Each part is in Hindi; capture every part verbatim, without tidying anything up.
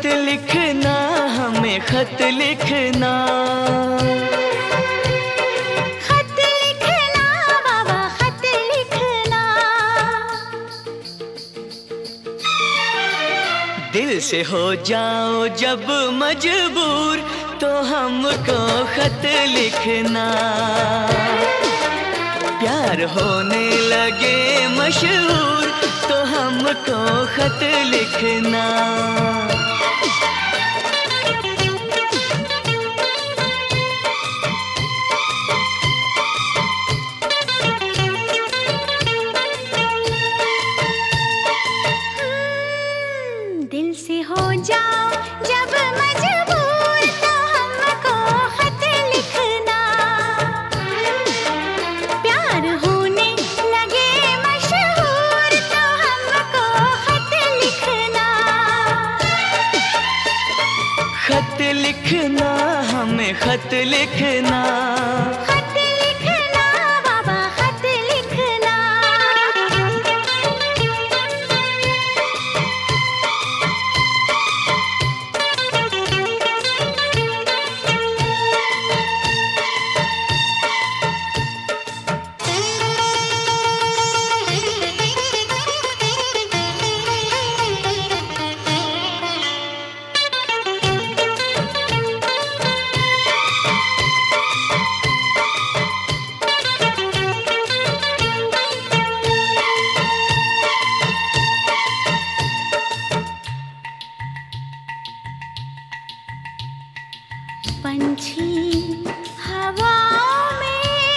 लिखना हमें खत लिखना, खत लिखना बाबा खत लिखना। दिल से हो जाओ जब मजबूर तो हमको खत लिखना। प्यार होने लगे मशहूर तो हमको खत लिखना। दिल से हो जाओ जब मजबूर तो हमको खत लिखना। प्यार होने लगे मशहूर तो हमको खत लिखना। खत लिखना हमें खत लिखना, खत लिखना बाबा खत लिखना। पंछी हवाओं में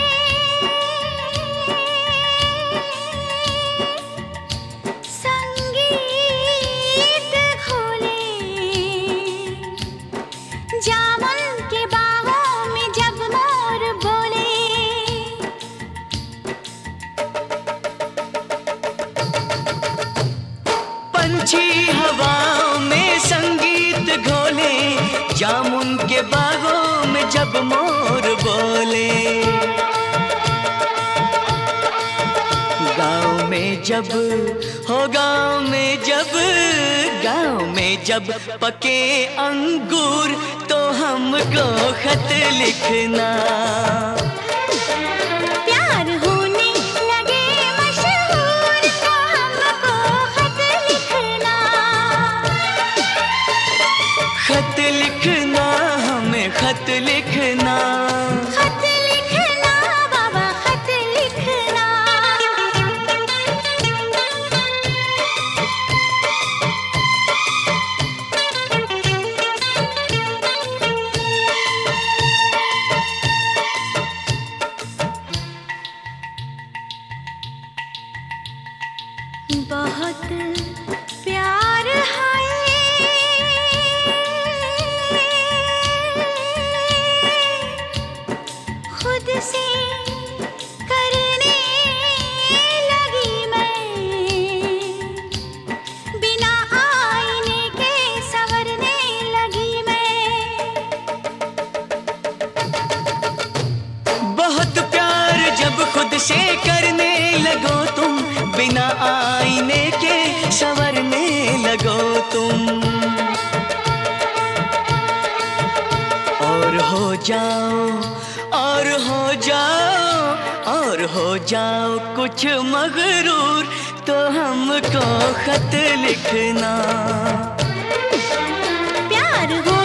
संगीत घोले, जामुन के बागों में जब मोर बोले। पंछी हवाओं में संगीत घोले, जामुन के बागों में जब मोर बोले। गाँव में जब हो गाँव में जब गाँव में जब पके अंगूर तो हमको खत लिखना। प्यार होने लगे मशहूर तो हमको खत लिखना। खत लिखना हमें खत लिखना, खत लिखना बाबा खत लिखना। बहुत प्यार है खुद से करने लगी मैं, बिना आईने के संवरने लगी मैं। बहुत प्यार जब खुद से करने लगो तुम, बिना आईने के संवरने लगो तुम। और हो जाओ और हो जाओ और हो जाओ कुछ मगरूर तो हमको खत लिखना। प्यार हो